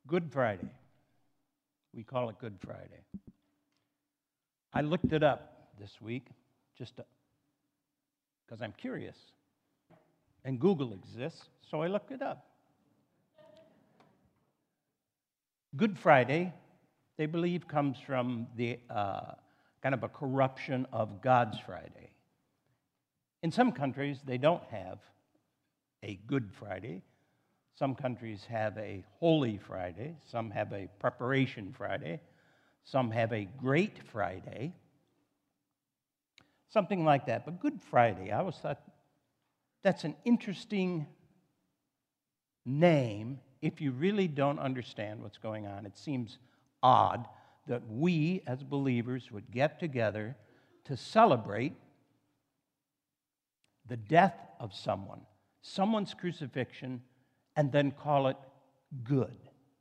Good Friday. We call it Good Friday. I looked it up this week just because I'm curious. And Google exists, so I looked it up. Good Friday, they believe, comes from the kind of a corruption of God's Friday. In some countries, they don't have a Good Friday. Some countries have a Holy Friday. Some have a Preparation Friday. Some have a Great Friday. Something like that. But Good Friday, I always thought that's an interesting name if you really don't understand what's going on. It seems odd that we as believers would get together to celebrate the death of someone's crucifixion, and then call it good.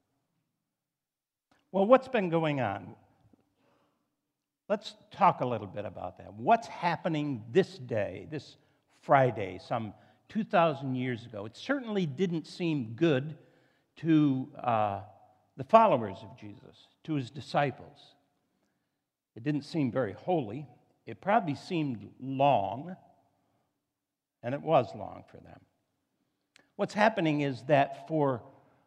Well, what's been going on? Let's talk a little bit about that. What's happening this day, this Friday, some 2,000 years ago? It certainly didn't seem good to the followers of Jesus, to his disciples. It didn't seem very holy. It probably seemed long, and it was long for them. What's happening is that for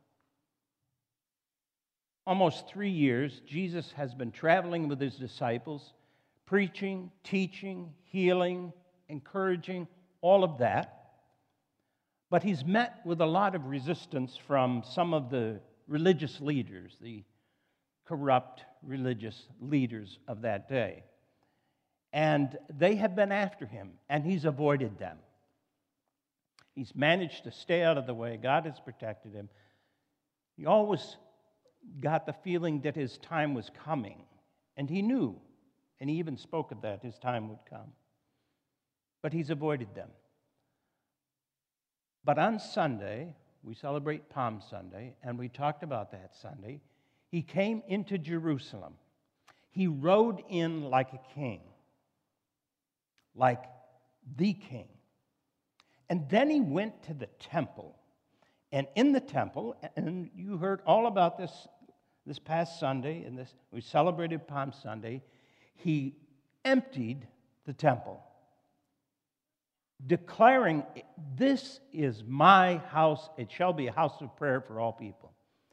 almost 3 years, Jesus has been traveling with his disciples, preaching, teaching, healing, encouraging, all of that. But he's met with a lot of resistance from some of the religious leaders, the corrupt religious leaders of that day. And they have been after him, and he's avoided them. He's managed to stay out of the way. God has protected him. He always got the feeling that his time was coming, and he knew, and he even spoke of that, his time would come. But he's avoided them. But on Sunday, we celebrate Palm Sunday, and we talked about that Sunday. He came into Jerusalem. He rode in like a king, like the king. And then he went to the temple. And in the temple, and you heard all about this past Sunday, and we celebrated Palm Sunday, he emptied the temple, declaring, "This is my house, it shall be a house of prayer for all people."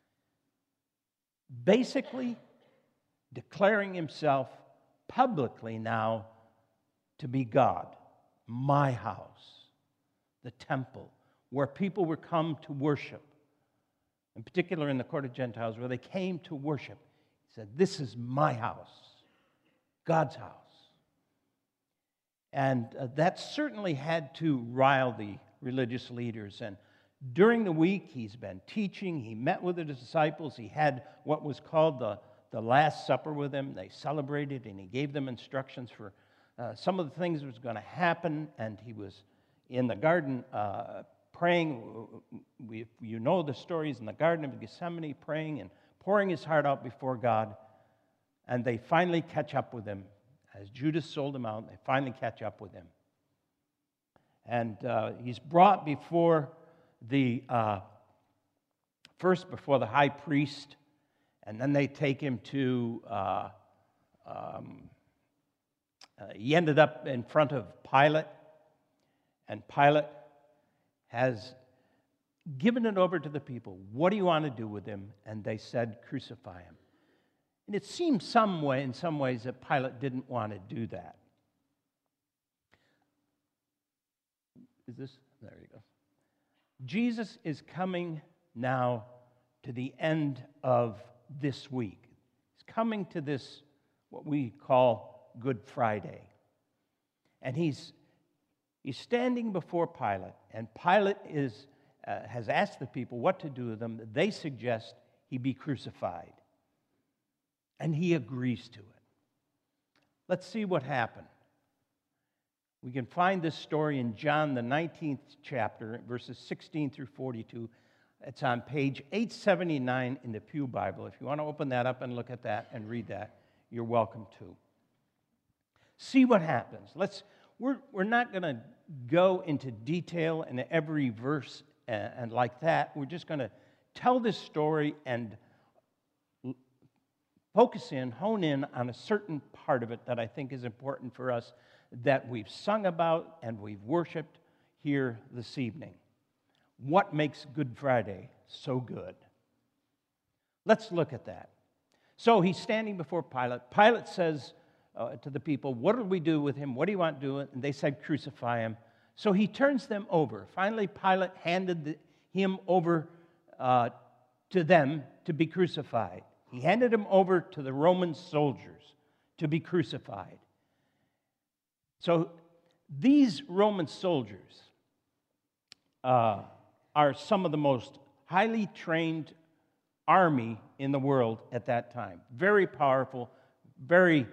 Basically, declaring himself publicly now to be God. My house, the temple, where people would come to worship. In particular, in the court of Gentiles, where they came to worship. He said, "This is my house, God's house." And that certainly had to rile the religious leaders. And during the week, he's been teaching. He met with the disciples. He had what was called the Last Supper with them. They celebrated, and he gave them instructions for some of the things that was going to happen. And he was in the garden praying. You know the stories, in the Garden of Gethsemane, praying and pouring his heart out before God. And they finally catch up with him. As Judas sold him out, they finally catch up with him. And he's brought before first before the high priest, and then they take him to, he ended up in front of Pilate, and Pilate has given it over to the people. What do you want to do with him? And they said, "Crucify him." And it seems in some ways that Pilate didn't want to do that. There you go. Jesus is coming now to the end of this week. He's coming to this, what we call Good Friday. And he's standing before Pilate, and Pilate has asked the people what to do with him. They suggest he be crucified. And he agrees to it. Let's see what happened. We can find this story in John, the 19th chapter, verses 16 through 42. It's on page 879 in the Pew Bible. If you want to open that up and look at that and read that, you're welcome to. See what happens. We're not going to go into detail in every verse and like that. We're just going to tell this story and hone in on a certain part of it that I think is important for us, that we've sung about and we've worshiped here this evening. What makes Good Friday so good? Let's look at that. So he's standing before Pilate. Pilate says to the people, what do we do with him? What do you want to do? And they said, crucify him. So he turns them over. Finally, Pilate handed him over to them to be crucified. He handed him over to the Roman soldiers to be crucified. So these Roman soldiers are some of the most highly trained army in the world at that time. Very powerful, very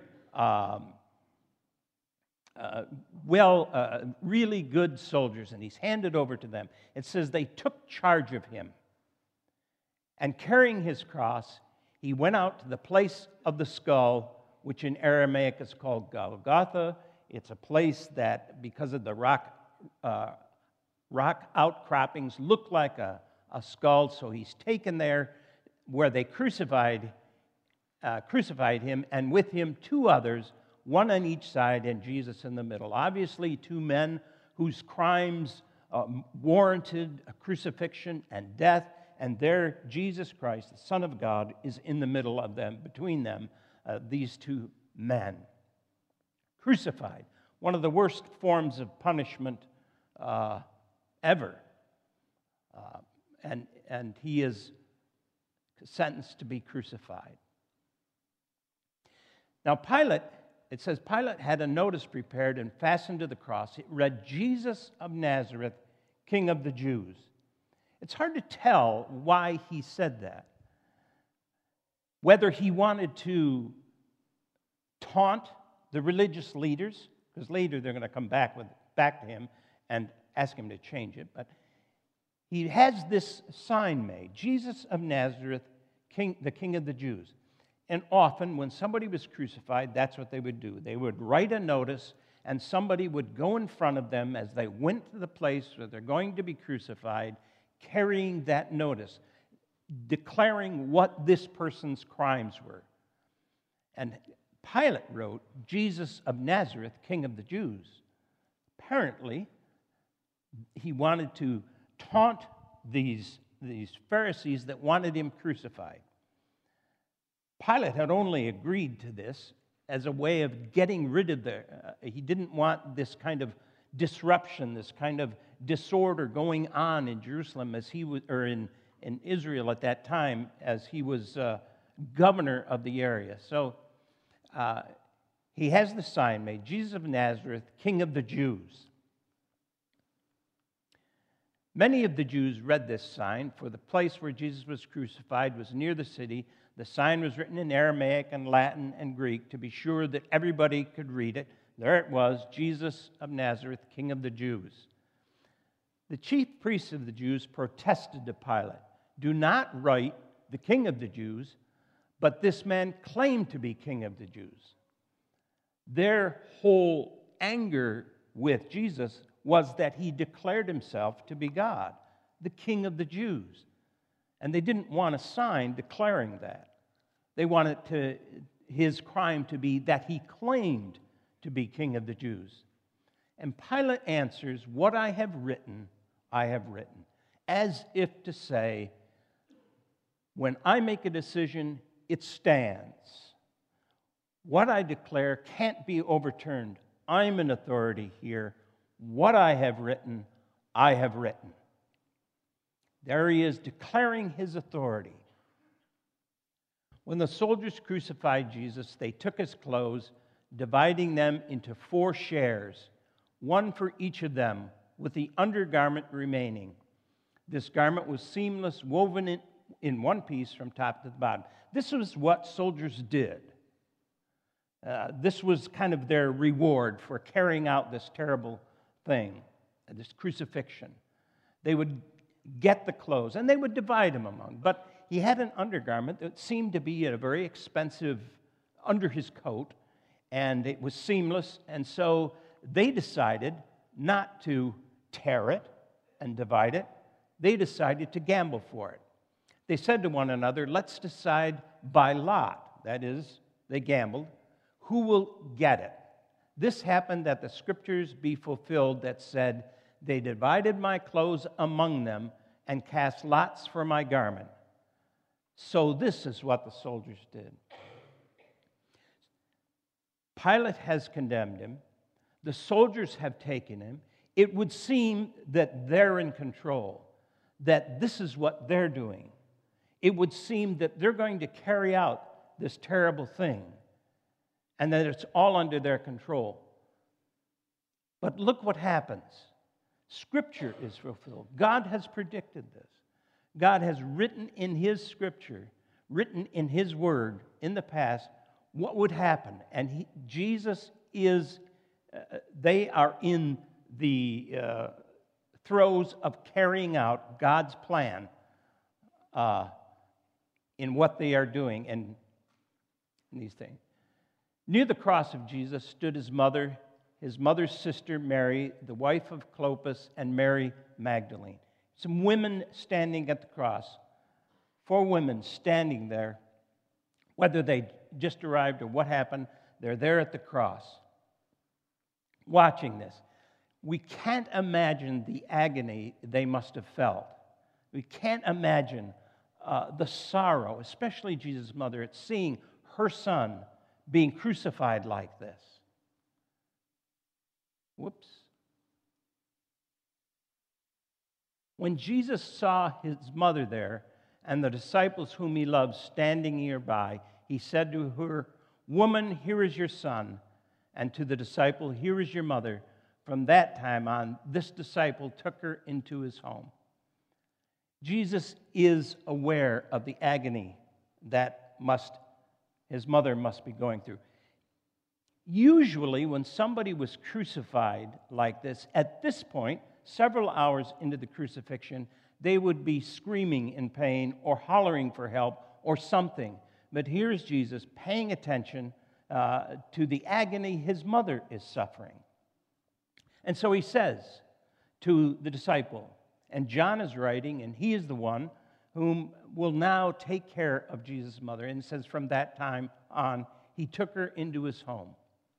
really good soldiers, and he's handed over to them. It says they took charge of him, and carrying his cross, he went out to the place of the skull, which in Aramaic is called Golgotha. It's a place that, because of the rock outcroppings, looked like a skull. So he's taken there where they crucified him, and with him two others, one on each side and Jesus in the middle. Obviously, two men whose crimes warranted a crucifixion and death, and there Jesus Christ, the Son of God, is in the middle of them, between them, these two men. Crucified, one of the worst forms of punishment ever. And he is sentenced to be crucified. Now Pilate, it says Pilate had a notice prepared and fastened to the cross. It read, Jesus of Nazareth, King of the Jews. It's hard to tell why he said that. Whether he wanted to taunt the religious leaders, because later they're going to come back to him and ask him to change it. But he has this sign made, Jesus of Nazareth, the King of the Jews. And often when somebody was crucified, that's what they would do. They would write a notice, and somebody would go in front of them as they went to the place where they're going to be crucified, carrying that notice, declaring what this person's crimes were. And Pilate wrote, Jesus of Nazareth, King of the Jews. Apparently, he wanted to taunt these Pharisees that wanted him crucified. Pilate had only agreed to this as a way of getting rid of he didn't want this kind of disruption, this kind of disorder going on in Jerusalem as he was, or in Israel at that time, as he was governor of the area. So he has the sign made, Jesus of Nazareth, King of the Jews. Many of the Jews read this sign, for the place where Jesus was crucified was near the city. The sign was written in Aramaic and Latin and Greek to be sure that everybody could read it. There it was, Jesus of Nazareth, King of the Jews. The chief priests of the Jews protested to Pilate, do not write the King of the Jews, but this man claimed to be King of the Jews. Their whole anger with Jesus was that he declared himself to be God, the King of the Jews. And they didn't want a sign declaring that. They wanted his crime to be that he claimed to be King of the Jews. And Pilate answers, what I have written, as if to say, when I make a decision, it stands. What I declare can't be overturned. I'm an authority here. What I have written, I have written. There he is declaring his authority. When the soldiers crucified Jesus, they took his clothes, dividing them into 4 shares, one for each of them, with the undergarment remaining. This garment was seamless, woven in one piece from top to the bottom. This was what soldiers did. This was kind of their reward for carrying out this terrible thing, this crucifixion. They would get the clothes, and they would divide them among. But he had an undergarment that seemed to be a very expensive under his coat, and it was seamless, and so they decided not to tear it and divide it. They decided to gamble for it. They said to one another, let's decide by lot. that is, they gambled, who will get it? This happened that the scriptures be fulfilled that said, they divided my clothes among them and cast lots for my garment. So this is what the soldiers did. Pilate has condemned him. The soldiers have taken him. It would seem that they're in control, that this is what they're doing. It would seem that they're going to carry out this terrible thing and that it's all under their control. But look what happens. Scripture is fulfilled. God has predicted this. God has written in His Scripture, written in His Word in the past, what would happen. And Jesus is, they are in the throes of carrying out God's plan in what they are doing and in these things. Near the cross of Jesus stood his mother's sister Mary, the wife of Clopas, and Mary Magdalene. Some women standing at the cross. 4 women standing there. Whether they just arrived or what happened, they're there at the cross, watching this. We can't imagine the agony they must have felt. We can't imagine the sorrow, especially Jesus' mother, at seeing her son being crucified like this. Whoops. When Jesus saw his mother there and the disciples whom he loved standing nearby, he said to her, "Woman, here is your son," and to the disciple, "Here is your mother." From that time on, this disciple took her into his home. Jesus is aware of the agony that his mother must be going through. Usually, when somebody was crucified like this, at this point, several hours into the crucifixion, they would be screaming in pain or hollering for help or something. But here's Jesus paying attention to the agony his mother is suffering. And so he says to the disciple, and John is writing, and he is the one whom will now take care of Jesus' mother. And it says from that time on, he took her into his home.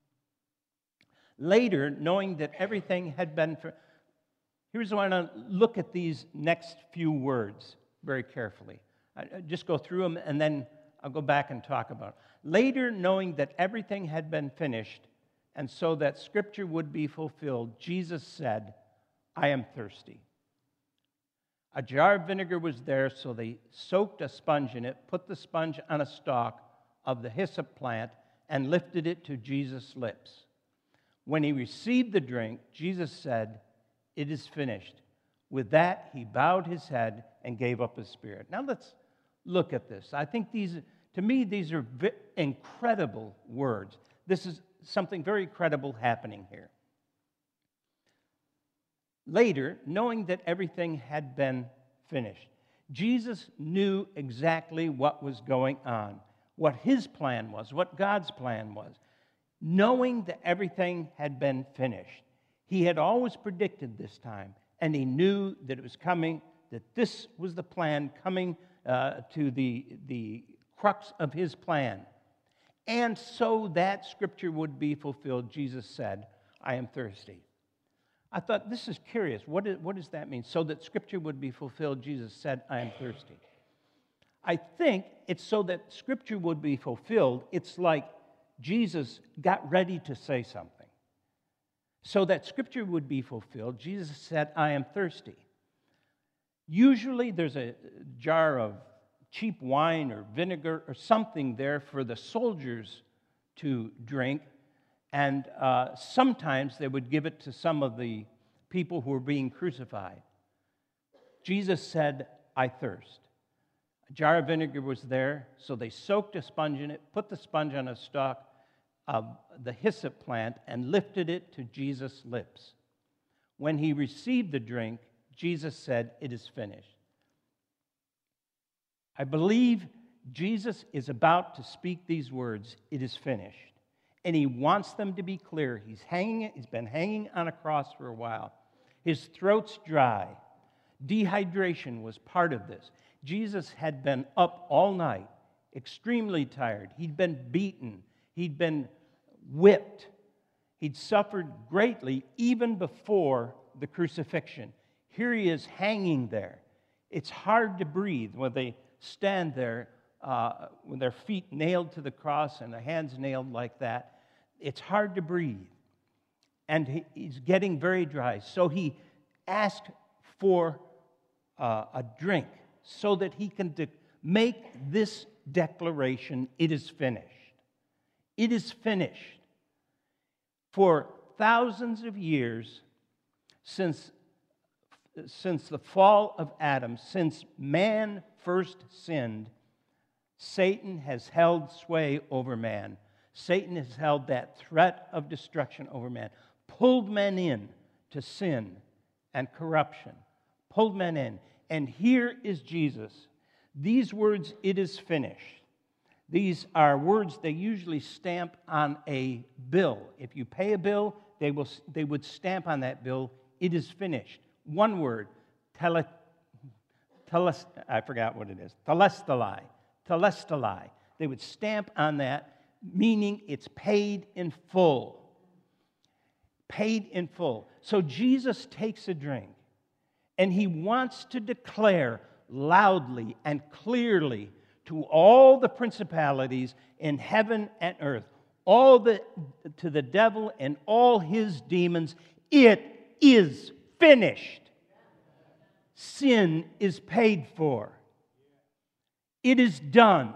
Later, knowing that everything had been... Here's why I want to look at these next few words very carefully. I just go through them, and then I'll go back and talk about it. Later, knowing that everything had been finished, and so that Scripture would be fulfilled, Jesus said, "I am thirsty." A jar of vinegar was there, so they soaked a sponge in it, put the sponge on a stalk of the hyssop plant, and lifted it to Jesus' lips. When he received the drink, Jesus said, "It is finished." With that, he bowed his head and gave up his spirit. Now let's look at this. I think these are incredible words. This is something very credible happening here. Later, knowing that everything had been finished, Jesus knew exactly what was going on, what his plan was, what God's plan was. Knowing that everything had been finished, he had always predicted this time, and he knew that it was coming, that this was the plan coming to the crux of his plan. And so that Scripture would be fulfilled, Jesus said, "I am thirsty." I thought, this is curious. What does that mean? So that Scripture would be fulfilled, Jesus said, "I am thirsty." I think it's so that Scripture would be fulfilled. It's like Jesus got ready to say something. So that Scripture would be fulfilled, Jesus said, "I am thirsty." Usually there's a jar of cheap wine or vinegar or something there for the soldiers to drink, and sometimes they would give it to some of the people who were being crucified. Jesus said, "I thirst." A jar of vinegar was there, so they soaked a sponge in it, put the sponge on a stalk of the hyssop plant, and lifted it to Jesus' lips. When he received the drink, Jesus said, "It is finished." I believe Jesus is about to speak these words, "It is finished." And he wants them to be clear. He's been hanging on a cross for a while. His throat's dry. Dehydration was part of this. Jesus had been up all night extremely tired. He'd been beaten. He'd been whipped. He'd suffered greatly even before the crucifixion. Here he is hanging there. It's hard to breathe when they stand there with their feet nailed to the cross and their hands nailed like that. It's hard to breathe. And he's getting very dry. So he asked for a drink so that he can make this declaration, it is finished. It is finished. For thousands of years, since the fall of Adam, since man first sinned, Satan has held sway over man. Satan has held that threat of destruction over man, pulled men in to sin and corruption, pulled men in. And here is Jesus. These words, it is finished. These are words they usually stamp on a bill. If you pay a bill, they would stamp on that bill, it is finished. One word, I forgot what it is, telestalai. Telestalai. They would stamp on that, meaning it's paid in full. Paid in full. So Jesus takes a drink, and he wants to declare loudly and clearly to all the principalities in heaven and earth, to the devil and all his demons, it is finished. Sin is paid for. It is done.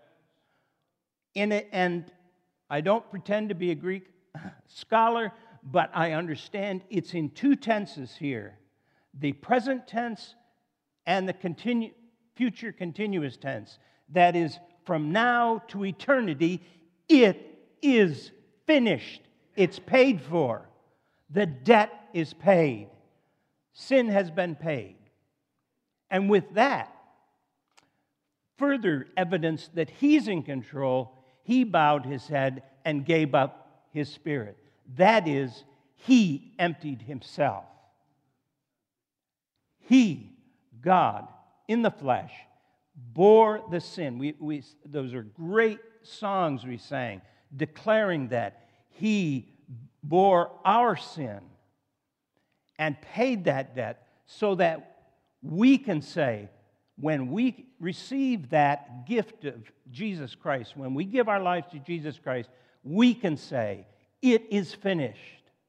And I don't pretend to be a Greek scholar, but I understand it's in two tenses here. The present tense and the future continuous tense. That is, from now to eternity, it is finished. It's paid for. The debt is paid. Sin has been paid. And with that, further evidence that he's in control, he bowed his head and gave up his spirit. That is, he emptied himself. He, God, in the flesh, bore the sin. Those are great songs we sang, declaring that he bore our sin and paid that debt so that we can say, when we receive that gift of Jesus Christ, when we give our lives to Jesus Christ, we can say, it is finished.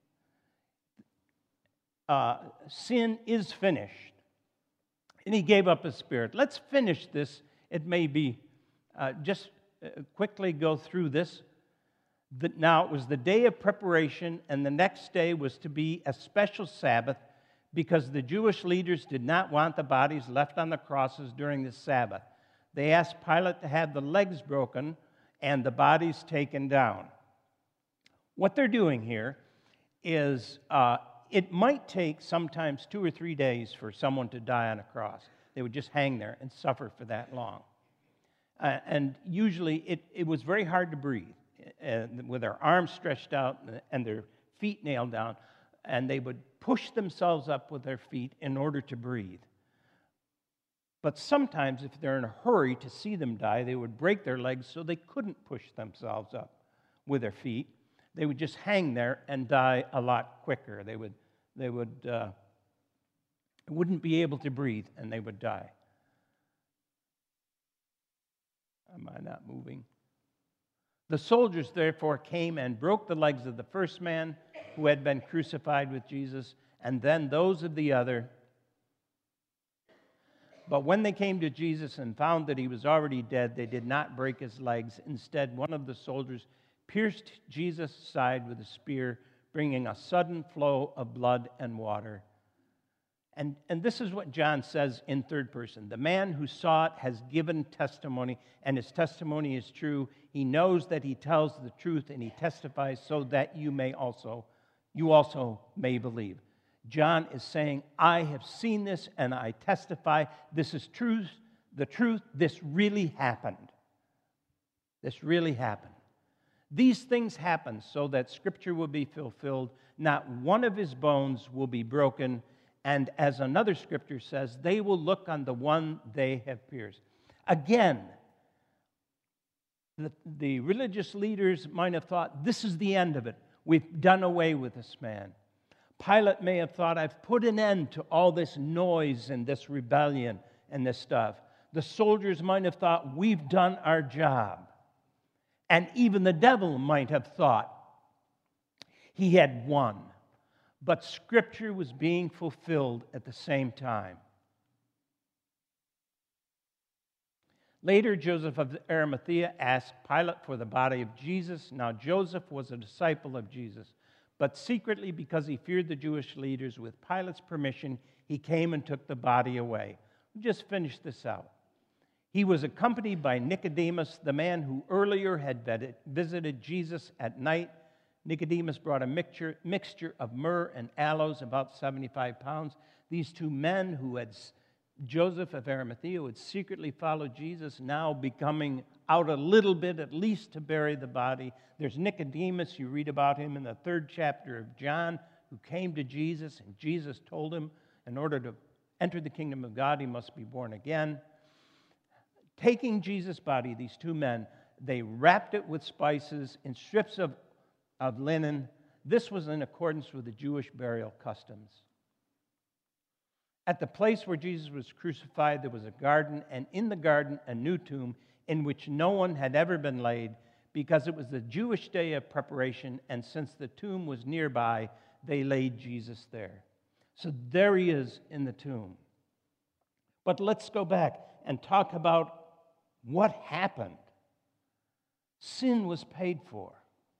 Sin is finished. And he gave up his spirit. Let's finish this. It may be, just quickly go through this. Now, it was the day of preparation, and the next day was to be a special Sabbath because the Jewish leaders did not want the bodies left on the crosses during the Sabbath. They asked Pilate to have the legs broken and the bodies taken down. What they're doing here is it might take sometimes 2 or 3 days for someone to die on a cross. They would just hang there and suffer for that long. And usually it was very hard to breathe with their arms stretched out and their feet nailed down, and they would push themselves up with their feet in order to breathe. But sometimes, if they're in a hurry to see them die, they would break their legs so they couldn't push themselves up with their feet. They would just hang there and die a lot quicker. They wouldn't be able to breathe, and they would die. Am I not moving? The soldiers therefore came and broke the legs of the first man who had been crucified with Jesus, and then those of the other. But when they came to Jesus and found that he was already dead, they did not break his legs. Instead, one of the soldiers pierced Jesus' side with a spear, bringing a sudden flow of blood and water. And this is what John says in third person. The man who saw it has given testimony, and his testimony is true. He knows that he tells the truth, and he testifies so that you also may believe. John is saying, I have seen this, and I testify. This is truth, the truth. This really happened. This really happened. These things happen so that Scripture will be fulfilled. Not one of his bones will be broken. And as another Scripture says, they will look on the one they have pierced. Again, The religious leaders might have thought, this is the end of it. We've done away with this man. Pilate may have thought, I've put an end to all this noise and this rebellion and this stuff. The soldiers might have thought, we've done our job. And even the devil might have thought he had won. But Scripture was being fulfilled at the same time. Later, Joseph of Arimathea asked Pilate for the body of Jesus. Now, Joseph was a disciple of Jesus, but secretly, because he feared the Jewish leaders, with Pilate's permission, he came and took the body away. We'll just finish this out. He was accompanied by Nicodemus, the man who earlier had visited Jesus at night. Nicodemus brought a mixture of myrrh and aloes, about 75 pounds. These two men who had Joseph of Arimathea, who had secretly followed Jesus, now becoming out a little bit, at least to bury the body. There's Nicodemus, you read about him in the 3rd chapter of John, who came to Jesus, and Jesus told him in order to enter the kingdom of God, he must be born again. Taking Jesus' body, these two men, they wrapped it with spices in strips of linen. This was in accordance with the Jewish burial customs. At the place where Jesus was crucified, there was a garden, and in the garden a new tomb in which no one had ever been laid, because it was the Jewish day of preparation, and since the tomb was nearby, they laid Jesus there. So there he is in the tomb. But let's go back and talk about what happened. Sin was paid for.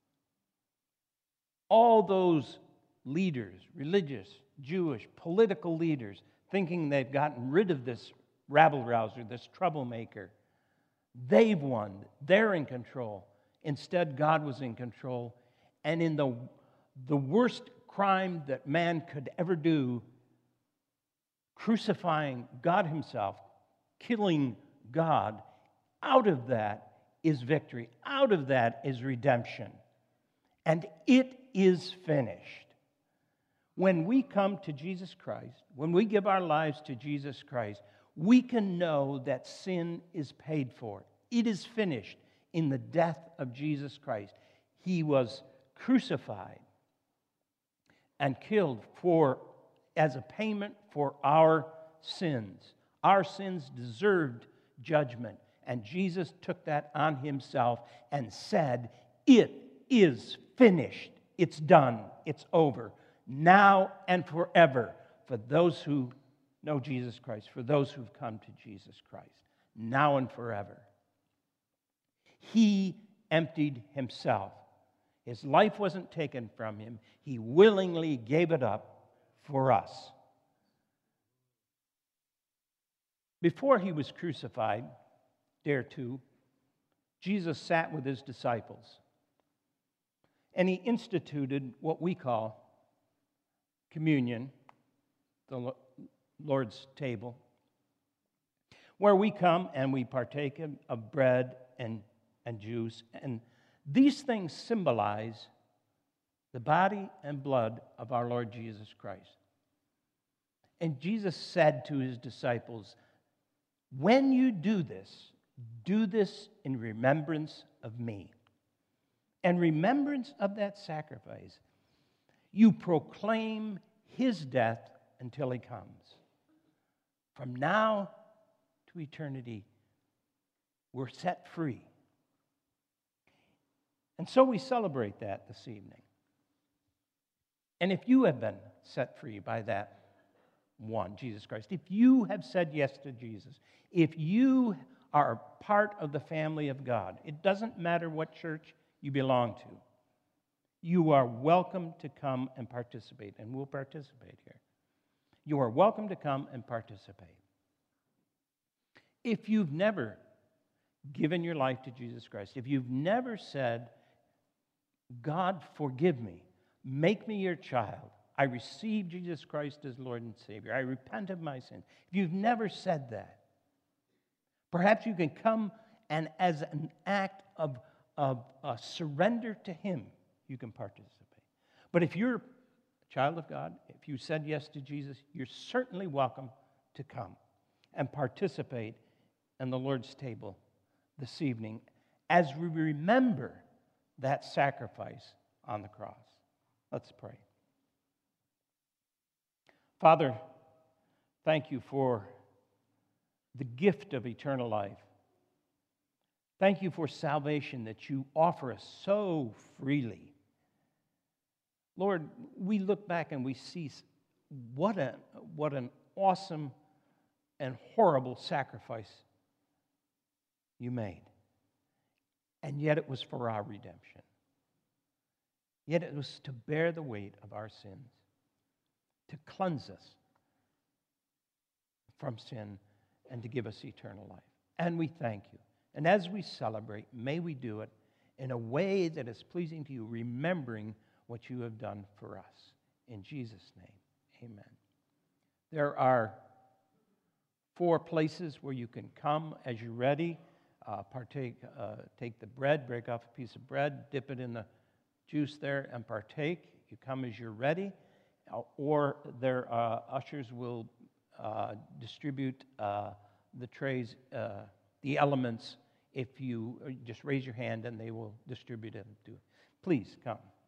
All those leaders, religious, Jewish, political leaders, thinking they've gotten rid of this rabble-rouser, this troublemaker, they've won. They're in control. Instead, God was in control. And in the worst crime that man could ever do, crucifying God himself, killing God, out of that is victory. Out of that is redemption. And it is finished. When we come to Jesus Christ, when we give our lives to Jesus Christ, we can know that sin is paid for. It is finished in the death of Jesus Christ. He was crucified and killed as a payment for our sins. Our sins deserved judgment, and Jesus took that on himself and said, "It is finished. It's done. It's over. Now and forever," for those who know Jesus Christ, for those who've come to Jesus Christ, now and forever. He emptied himself. His life wasn't taken from him. He willingly gave it up for us. Before he was crucified, dare to, Jesus sat with his disciples, and he instituted what we call communion, the Lord's table, where we come and we partake of bread and juice. And these things symbolize the body and blood of our Lord Jesus Christ. And Jesus said to his disciples, "When you do this in remembrance of me." And remembrance of that sacrifice, you proclaim his death until he comes. From now to eternity, we're set free. And so we celebrate that this evening. And if you have been set free by that one, Jesus Christ, if you have said yes to Jesus, if you are part of the family of God, it doesn't matter what church you belong to, you are welcome to come and participate, and we'll participate here. You are welcome to come and participate. If you've never given your life to Jesus Christ, if you've never said, "God, forgive me, make me your child, I receive Jesus Christ as Lord and Savior, I repent of my sins," if you've never said that, perhaps you can come and as an act of surrender to him, you can participate. But if you're a child of God, if you said yes to Jesus, you're certainly welcome to come and participate in the Lord's table this evening as we remember that sacrifice on the cross. Let's pray. Father, thank you for the gift of eternal life. Thank you for salvation that you offer us so freely. Lord, we look back and we see what an awesome and horrible sacrifice you made. And yet it was for our redemption. Yet it was to bear the weight of our sins, to cleanse us from sin, and to give us eternal life. And we thank you. And as we celebrate, may we do it in a way that is pleasing to you, remembering what you have done for us. In Jesus' name, amen. There are 4 places where you can come as you're ready. Take the bread, break off a piece of bread, dip it in the juice there, and partake. You come as you're ready, or their ushers will distribute the trays, the elements. If you just raise your hand, and they will distribute them to you. Please come.